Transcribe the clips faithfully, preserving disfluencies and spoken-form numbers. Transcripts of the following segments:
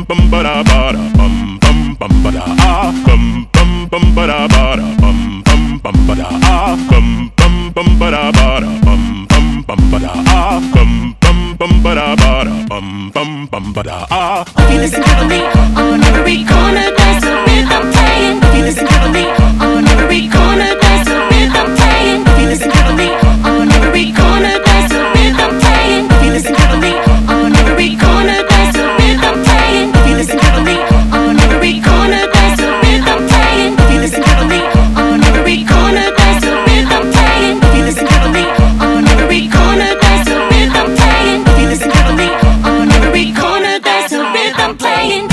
bum ba da ba da bum bum bum ba da ah bum bum bum ba da ba da bum bum bum ba da ah bum bum bum ba da ba da bum bum bum ba da ah bum bum bum ba da ba da bum bum bum ba da ah. If you listen carefully, on every corner there's a rhythm playing. If you listen carefully, on every corner there's a rhythm playing. If you listen carefully, on every corner there's a rhythm playing. If you listen carefully, on every corner there's a rhythm playing. If you listen carefully, on every corner there's a rhythm playing. If you listen carefully, on every corner there's a rhythm playing. If you listen carefully, on every corner there's a rhythm playing. If you listen carefully, on every corner there's a rhythm playing.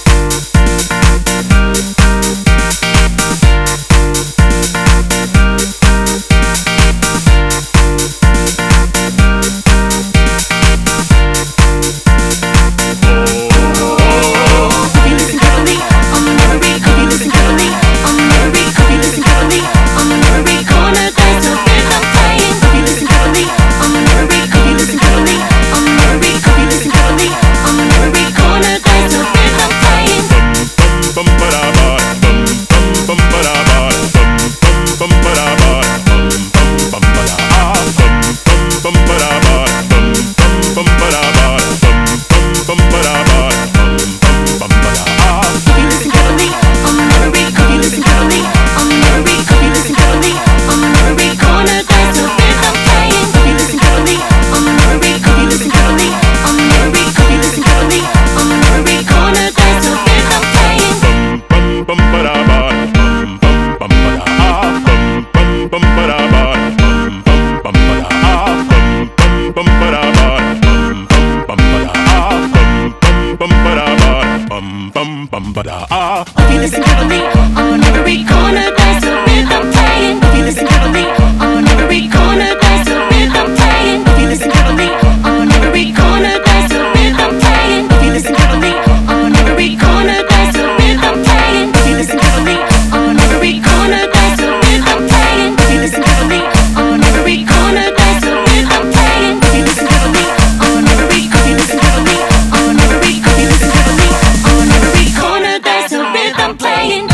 If you listen carefully, on every corner there's a rhythm playing. If you listen carefully, on every corner there's a rhythm playing. If you listen carefully, on every corner there's a rhythm playing. If you listen carefully, on every corner there's a rhythm playing. If you listen carefully, on every corner there's a rhythm playing. If you listen carefully, on every corner there's a rhythm playing. If you listen carefully, on every, if you listen carefully, on every, if you listen carefully, on every corner there's a rhythm playing.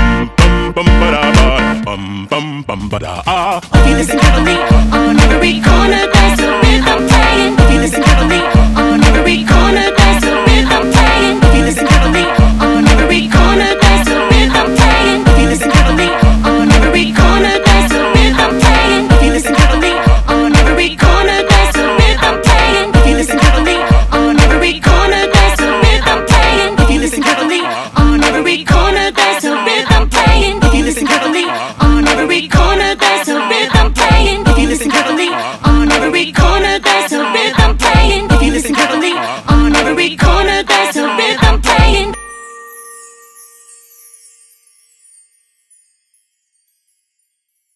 If you listen carefully, on every corner